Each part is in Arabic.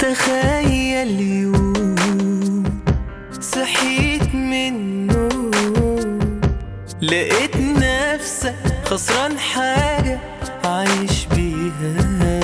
تخيل يوم صحيت من النوم لقيت نفسك خسران حاجة عايش بيها،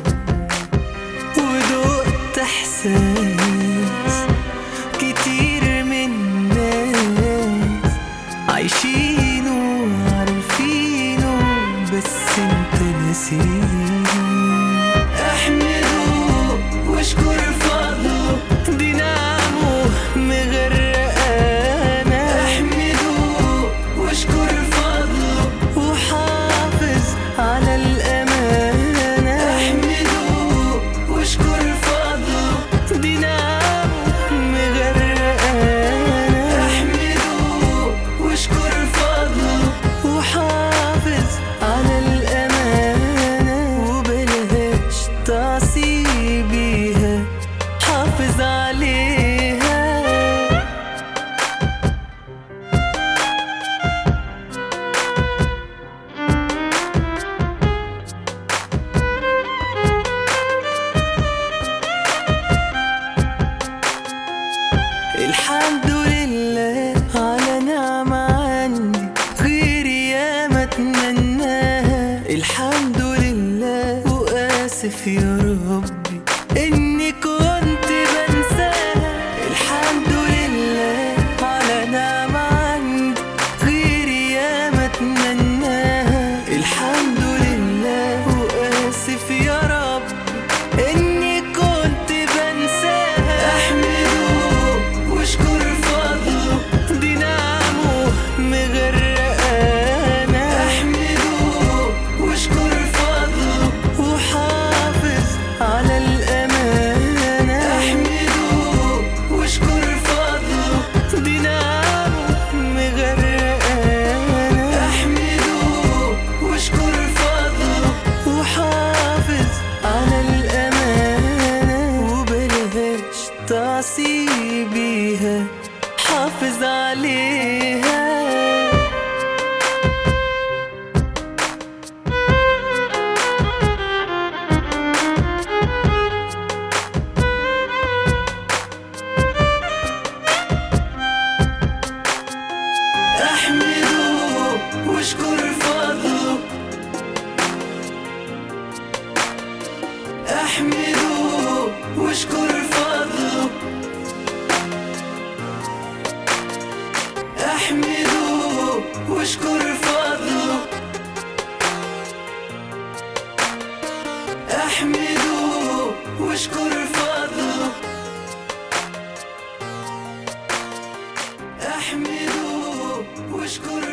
ودقت احساس كتير من الناس عايشينه وعارفينه بس انت نسيت. احمده واشكر فضله، دي نعمه مغرقانا. احمده واشكر فضله وحافظ على الامانه. احمده واشكر فضله، دي نعمه مغرقانا. احمده واشكر فضله وحافظ على الامانه، وبلاش تعصي بيها، حافظ عليها. الحمد لله على نعمة عندي غير يا ما اتمناها. الحمد لله وآسف يا ربي إني كنت بنساها. الحمد لله على نعمة عندي غير يا ما اتمناها. الحمد لله وآسف يا ربي إني كنت بنساها. احمده واشكر فضله، دي نعمه مغرقانا. احمده واشكر فضله وحافظ على الامانه. احمده واشكر فضله، دي نعمه مغرقانا. احمده واشكر فضله وحافظ على الامانه، وبلاش تعصي بيها، حافظ عليها. احمده واشكر فضله، احمده واشكر فضله، احمده واشكر فضله، احمده واشكر فضله، احمده واشكر